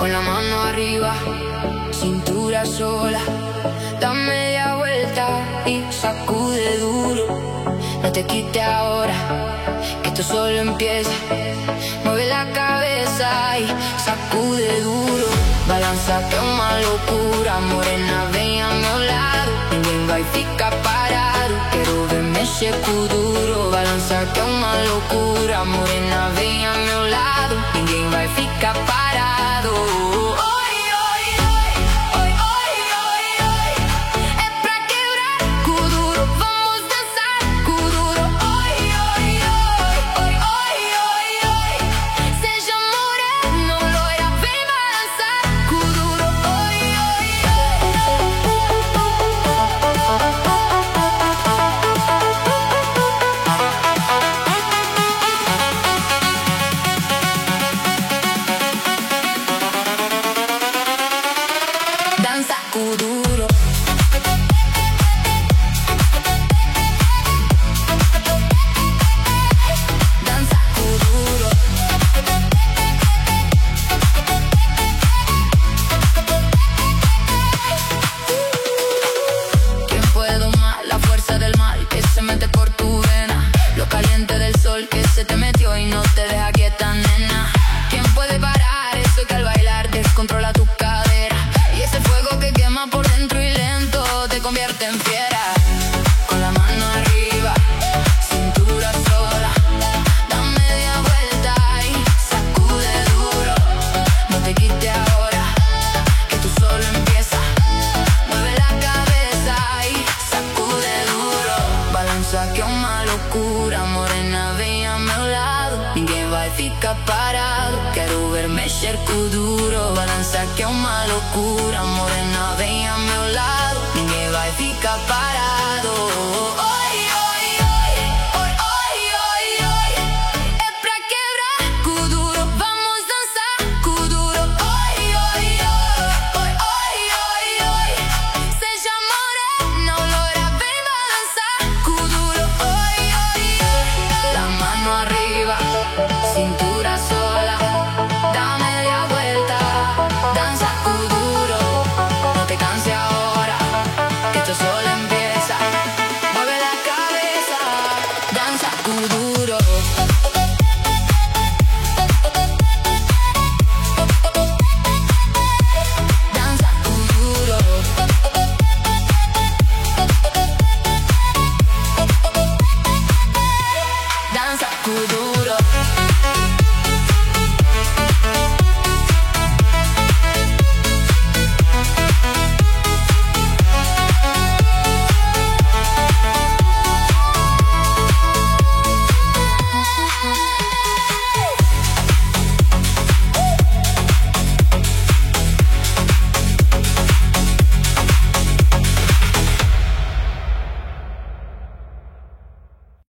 con la mano arriba, cintura sola. Da media vuelta y sacude duro. No te quites ahora, que esto solo empieza. Mueve la cabeza y sacude duro. Balanza que é uma loucura, morena, vem ao meu lado. Ninguém vai ficar parado, quero ver mexer com duro. Balança que é uma loucura, morena, vem ao meu lado. Ninguém vai ficar parado. Danza kuduro. Danza kuduro. ¿Quién puede domar la fuerza del mal que se mete por tu vena? Lo caliente del sol que se te metió y no te deja quieta, nena. ¿Quién puede parar eso que al bailar descontrola tu cadera? Y ese fuego que quema por dentro y lento te convierte en fiera. Con la mano arriba, cintura sola. Da media vuelta y sacude duro. No te quites ahora, que tú solo empieza. Mueve la cabeza y sacude duro. Balança que é uma loucura, morena, vem ao meu lado. Ninguém vai ficar parado, quero ver mexer com duro. Balança que é uma loucura, morena, vem ao meu lado. Ninguém vai ficar parado.